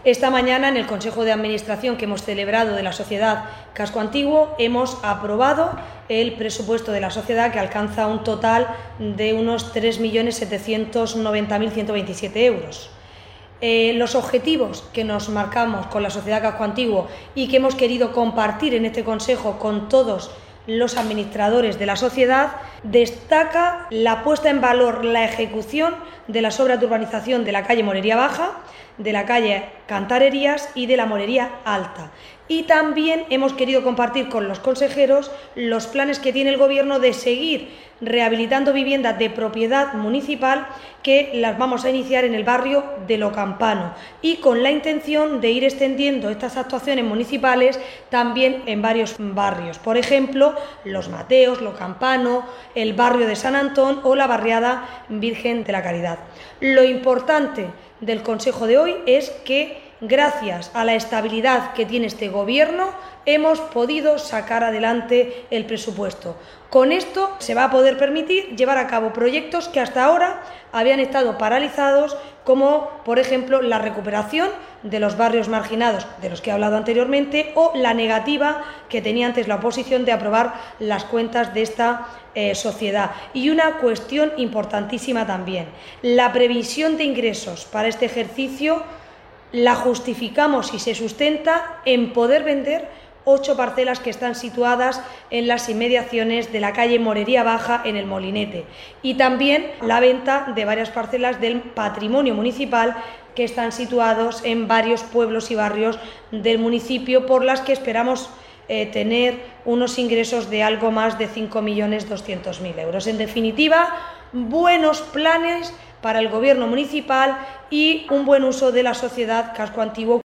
Esta mañana, en el Consejo de Administración que hemos celebrado de la Sociedad Casco Antiguo, hemos aprobado el presupuesto de la sociedad, que alcanza un total de unos 3.790.127 euros. Los objetivos que nos marcamos con la Sociedad Casco Antiguo y que hemos querido compartir en este Consejo con todos los administradores de la sociedad, destaca la puesta en valor, la ejecución de las obras de urbanización de la calle Morería Baja, de la calle Cantarerías y de la Morería Alta. Y también hemos querido compartir con los consejeros los planes que tiene el Gobierno de seguir rehabilitando viviendas de propiedad municipal, que las vamos a iniciar en el barrio de Lo Campano, y con la intención de ir extendiendo estas actuaciones municipales también en varios barrios, por ejemplo, Los Mateos, Lo Campano, el barrio de San Antón o la barriada Virgen de la Caridad. Lo importante del consejo de hoy es que, gracias a la estabilidad que tiene este Gobierno, hemos podido sacar adelante el presupuesto. Con esto se va a poder permitir llevar a cabo proyectos que hasta ahora habían estado paralizados, como por ejemplo la recuperación de los barrios marginados de los que he hablado anteriormente, o la negativa que tenía antes la oposición de aprobar las cuentas de esta sociedad. Y una cuestión importantísima también: la previsión de ingresos para este ejercicio la justificamos y se sustenta en poder vender 8 parcelas que están situadas en las inmediaciones de la calle Morería Baja, en el Molinete, y también la venta de varias parcelas del patrimonio municipal que están situados en varios pueblos y barrios del municipio, por las que esperamos tener unos ingresos de algo más de 5.200.000 euros. En definitiva, buenos planes para el Gobierno municipal y un buen uso de la Sociedad Casco Antiguo.